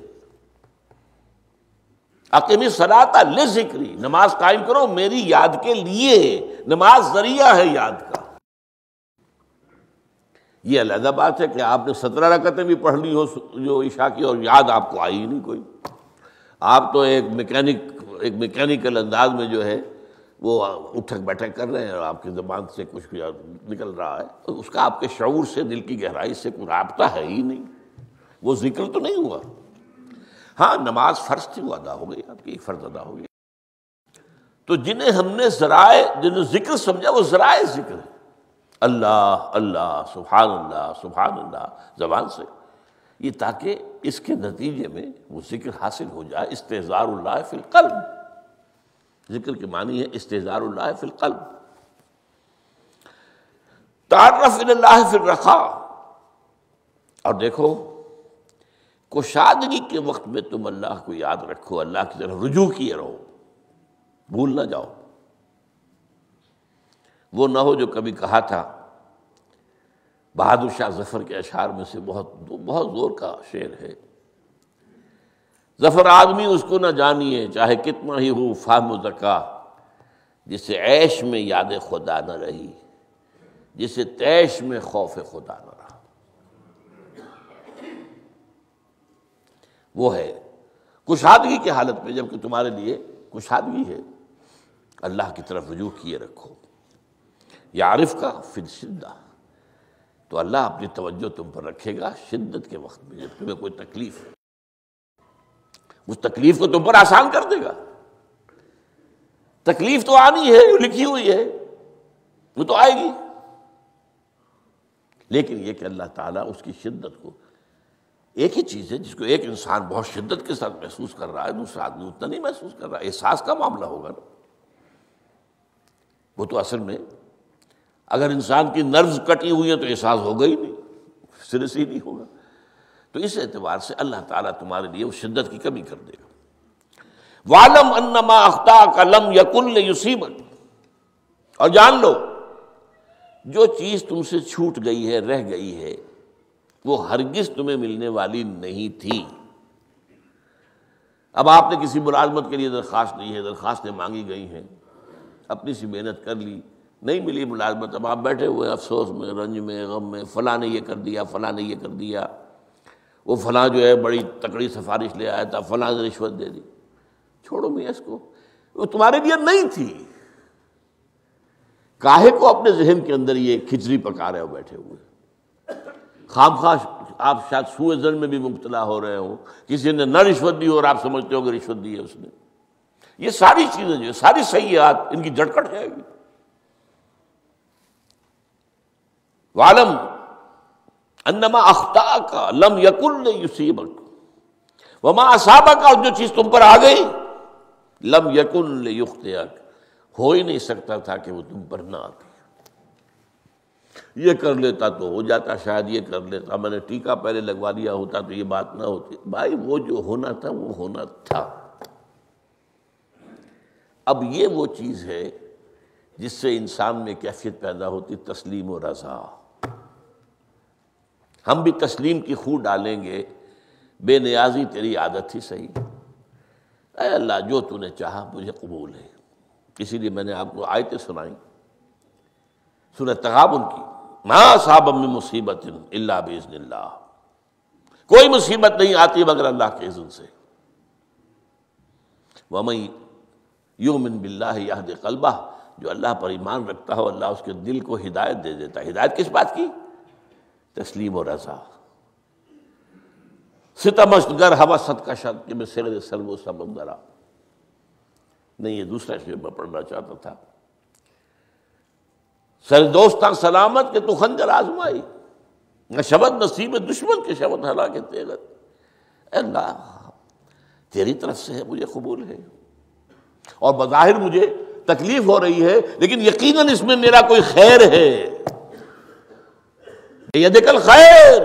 اقیم الصلاۃ لذکری، نماز قائم کرو میری یاد کے لیے، نماز ذریعہ ہے یاد کا۔ یہ علیحدہ بات ہے کہ آپ نے 17 رکعتیں بھی پڑھ لی ہو جو عشاء کی، اور یاد آپ کو آئی ہی نہیں کوئی، آپ تو ایک میکینیکل انداز میں جو ہے وہ اٹھک بیٹھک کر رہے ہیں، اور آپ کی زبان سے کچھ نکل رہا ہے، اس کا آپ کے شعور سے، دل کی گہرائی سے کوئی رابطہ ہے ہی نہیں، وہ ذکر تو نہیں ہوا۔ ہاں نماز فرض تھی وہ ادا ہو گئی، آپ کی ایک فرض ادا ہو گئی. تو جنہیں ہم نے ذرائع، جنہیں ذکر سمجھا وہ ذرائع ذکر ہے. اللہ اللہ سبحان اللہ زبان سے، یہ تاکہ اس کے نتیجے میں وہ ذکر حاصل ہو جائے. استحضار اللہ فی القلب، ذکر کے معنی ہے استحضار اللہ فی القلب. تعرف الی اللہ فی الرخاء، اور دیکھو کشادگی کے وقت میں تم اللہ کو یاد رکھو، اللہ کی طرف رجوع کیے رہو، بھول نہ جاؤ. وہ نہ ہو جو کبھی کہا تھا، بہادر شاہ ظفر کے اشعار میں سے بہت زور کا شعر ہے. ظفر آدمی اس کو نہ جانیے چاہے کتنا ہی ہو فہم و ذکا، جسے عیش میں یاد خدا نہ رہی، جسے تیش میں خوف خدا نہ رہا. وہ ہے کشادگی کی حالت میں، جب کہ تمہارے لیے کشادگی ہے، اللہ کی طرف رجوع کیے رکھو. یعرف کا فی الشدہ، تو اللہ اپنی توجہ تم پر رکھے گا شدت کے وقت میں، جب تمہیں کوئی تکلیف ہے اس تکلیف کو تم پر آسان کر دے گا. تکلیف تو آنی ہے، وہ لکھی ہوئی ہے، وہ تو آئے گی، لیکن یہ کہ اللہ تعالیٰ اس کی شدت کو، ایک ہی چیز ہے جس کو ایک انسان بہت شدت کے ساتھ محسوس کر رہا ہے، دوسرا آدمی اتنا نہیں محسوس کر رہا ہے. احساس کا معاملہ ہوگا نا. وہ تو اصل میں اگر انسان کی نروز کٹی ہوئی ہے تو احساس ہوگا ہی نہیں، سرے سے ہی نہیں ہوگا. تو اس اعتبار سے اللہ تعالیٰ تمہارے لیے اس شدت کی کمی کر دے گا. وَعْلَمْ أَنَّمَا أَخْطَأَكَ لَمْ يَكُنْ لِيُصِيبَكَ، اور جان لو جو چیز تم سے چھوٹ گئی ہے، رہ گئی ہے، وہ ہرگز تمہیں ملنے والی نہیں تھی. اب آپ نے کسی ملازمت کے لیے درخواست دی ہے، درخواستیں مانگی گئی ہیں، اپنی سی محنت کر لی، نہیں ملی ملازمت. اب آپ بیٹھے ہوئے افسوس میں، رنج میں، غم میں، فلاں نے یہ کر دیا، فلاں نے یہ کر دیا، وہ فلاں جو ہے بڑی تکڑی سفارش لے آیا تھا، فلاں نے رشوت دے دی. چھوڑو میاں اس کو، وہ تمہارے لیے نہیں تھی. کاہے کو اپنے ذہن کے اندر یہ کھچڑی پکا رہے ہو بیٹھے ہوئے؟ خامخواہ آپ شاید سوء ظن میں بھی مبتلا ہو رہے ہو، کسی نے نہ رشوت دی ہو اور آپ سمجھتے ہو کہ رشوت دی ہے اس نے. یہ ساری چیزیں جو ساری سیئات، ان کی جڑ کٹ جائے گی. وَعْلَمْ أَنَّمَا أَخْطَأَكَ لَمْ يَكُنْ لِيُصِيبَكَ وَمَا أَصَابَكَ، اور جو چیز تم پر آ گئی، لَمْ يَكُنْ لِيُخْطِئَكَ، ہو ہی نہیں سکتا تھا کہ وہ تم پر نہ آتی. یہ کر لیتا تو ہو جاتا، شاید یہ کر لیتا، میں نے ٹیکا پہلے لگوا لیا ہوتا تو یہ بات نہ ہوتی. بھائی وہ جو ہونا تھا وہ ہونا تھا. اب یہ وہ چیز ہے جس سے انسان میں کیفیت پیدا ہوتی، تسلیم و رضا. ہم بھی تسلیم کی خو ڈالیں گے، بے نیازی تیری عادت ہی صحیح، اے اللہ جو تو نے چاہا مجھے قبول ہے. اسی لیے میں نے آپ کو آیتیں سنائیں سورہ تغابن کی، ما اصاب من مصیبت الا باذن اللہ، کوئی مصیبت نہیں آتی مگر اللہ کے اذن سے. ومن یؤمن باللہ یہد قلبہ، جو اللہ پر ایمان رکھتا ہو اللہ اس کے دل کو ہدایت دے دیتا ہے. ہدایت کس بات کی؟ تسلیم و رضا. ستمش گر حوست کا شد کہ میں سر سر و سمندرا. نہیں، یہ دوسرا شعر میں پڑھنا چاہتا تھا. سر دوستاں سلامت کہ تو خنجر آزمائی، نہ شبد نصیب دشمن کے شبد ہلاکت تیغت. اے اللہ تیری طرف سے ہے، مجھے قبول ہے، اور بظاہر مجھے تکلیف ہو رہی ہے لیکن یقیناً اس میں میرا کوئی خیر ہے. یدک الخیر،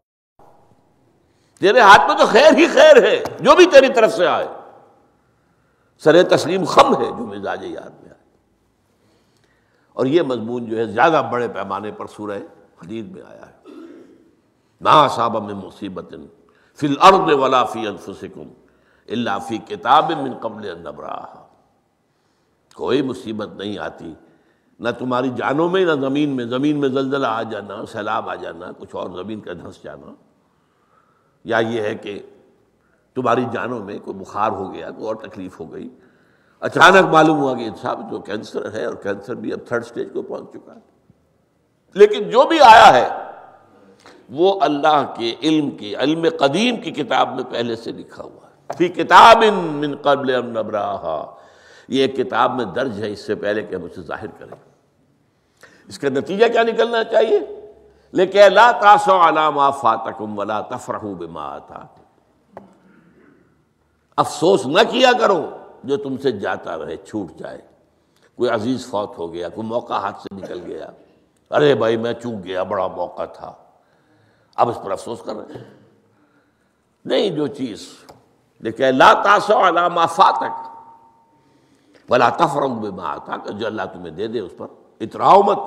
تیرے ہاتھ میں تو خیر ہی خیر ہے، جو بھی تیری طرف سے آئے. سر تسلیم خم ہے جو مزاج یاد میں آئے. اور یہ مضمون جو ہے زیادہ بڑے پیمانے پر سورہ حدید میں آیا ہے. ما اصاب من مصیبت فی الارض ولا فی انفسکم الا فی کتاب من قبل ان نبرأہا. کوئی مصیبت نہیں آتی نہ تمہاری جانوں میں نہ زمین میں. زمین میں زلزلہ آ جانا، سیلاب آ جانا، کچھ اور زمین کا دھنس جانا، یا یہ ہے کہ تمہاری جانوں میں کوئی بخار ہو گیا، کوئی اور تکلیف ہو گئی، اچانک معلوم ہوا کہ صاحب جو کینسر ہے، اور کینسر بھی اب 3rd سٹیج کو پہنچ چکا ہے. لیکن جو بھی آیا ہے وہ اللہ کے علم قدیم کی کتاب میں پہلے سے لکھا ہوا ہے. فی کتاب من قبل ان نبرأھا، یہ ایک کتاب میں درج ہے اس سے پہلے کہ ہم اسے ظاہر کریں۔ اس کا نتیجہ کیا نکلنا چاہیے؟ لیکن لا تاسوا علی ما فاتکم ولا تفرحوا بما آتاکم، افسوس نہ کیا کرو جو تم سے جاتا رہے، چھوٹ جائے۔ کوئی عزیز فوت ہو گیا، کوئی موقع ہاتھ سے نکل گیا، ارے بھائی میں چوک گیا، بڑا موقع تھا، اب اس پر افسوس کر رہے ہیں۔ نہیں، جو چیز لیکن لا تاسوا علی ما فاتک ولا تفرحوا بما آتاک، جو اللہ تمہیں دے دے اس پر اتراؤ مت۔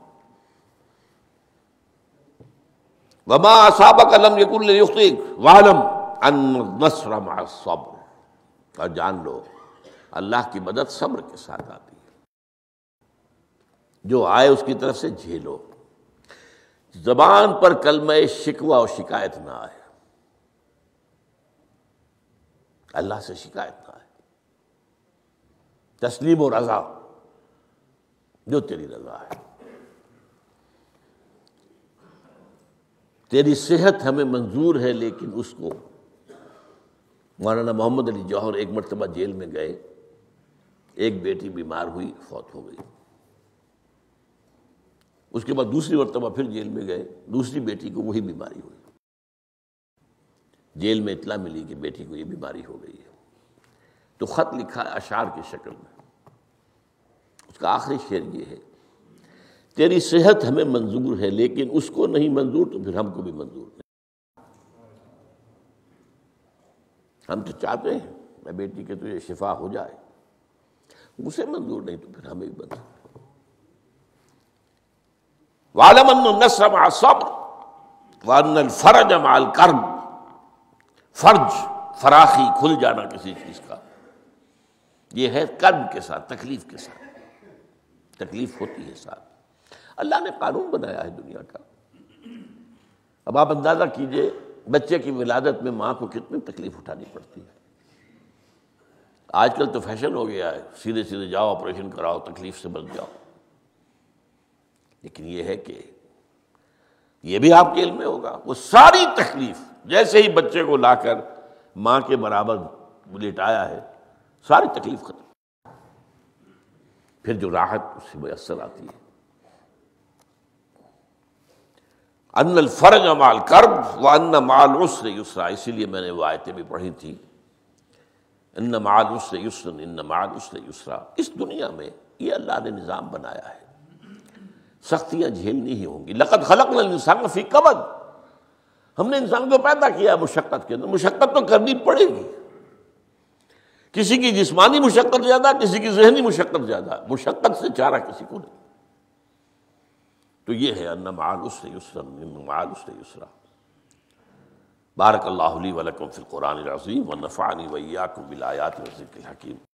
وما اصابک لم یکن لیخطئک واعلم ان النصر مع الصبر، اور جان لو اللہ کی مدد صبر کے ساتھ آتی ہے، جو آئے اس کی طرف سے جھیلو۔ زبان پر کلمہ شکوہ اور شکایت نہ آئے، اللہ سے شکایت نہ آئے، تسلیم و رضا، جو تیری رضا ہے۔ تیری صحت ہمیں منظور ہے، لیکن اس کو مولانا محمد علی جوہر ایک مرتبہ جیل میں گئے، ایک بیٹی بیمار ہوئی، فوت ہو گئی۔ اس کے بعد دوسری مرتبہ پھر جیل میں گئے، دوسری بیٹی کو وہی بیماری ہوئی۔ جیل میں اطلاع ملی کہ بیٹی کو یہ بیماری ہو گئی ہے، تو خط لکھا اشعار کی شکل میں۔ اس کا آخری شعر یہ ہے، تیری صحت ہمیں منظور ہے لیکن اس کو نہیں منظور تو پھر ہم کو بھی منظور نہیں۔ ہم تو چاہتے ہیں میں بیٹی کے تجھے شفا ہو جائے، اسے منظور نہیں تو پھر ہمیں بھی منظور۔ وَاعْلَمْ أَنَّ النَّصْرَ مَعَ الصَّبْرِ وَأَنَّ الْفَرَجَ مَعَ الْكَرْبِ، فرج، فراخی، کھل جانا کسی چیز کا، یہ ہے کرب کے ساتھ، تکلیف کے ساتھ، تکلیف ہوتی ہے ساتھ۔ اللہ نے قانون بنایا ہے دنیا کا۔ اب آپ اندازہ کیجئے بچے کی ولادت میں ماں کو کتنی تکلیف اٹھانی پڑتی ہے۔ آج کل تو فیشن ہو گیا ہے، سیدھے سیدھے جاؤ، آپریشن کراؤ، تکلیف سے بچ جاؤ، لیکن یہ ہے کہ یہ بھی آپ کے علم میں ہوگا، وہ ساری تکلیف جیسے ہی بچے کو لا کر ماں کے برابر لٹایا ہے، ساری تکلیف ختم، پھر جو راحت اس سے میسر آتی ہے۔ ان الفرج مع الکرب وان مع العسر یسرا، اسی لیے میں نے وہ آیتیں بھی پڑھی تھی، ان مع العسر یسرا، ان مع العسر یسرا۔ اس دنیا میں یہ اللہ نے نظام بنایا ہے، سختیاں جھیلنی ہی ہوں گی۔ لقد خلقنا الانسان فی کبد، ہم نے انسان کو پیدا کیا مشقت کے اندر، مشقت تو کرنی پڑے گی۔ کسی کی جسمانی مشقت زیادہ، کسی کی ذہنی مشقت زیادہ، مشقت سے چارہ کسی کو نہیں۔ تو یہ ہے ان مع العسر یسرا ان مع العسر یسرا۔ بارک اللہ لی ولکم فی القرآن العظیم ونفعنی وإیاکم بالآیات والذکر الحکیم۔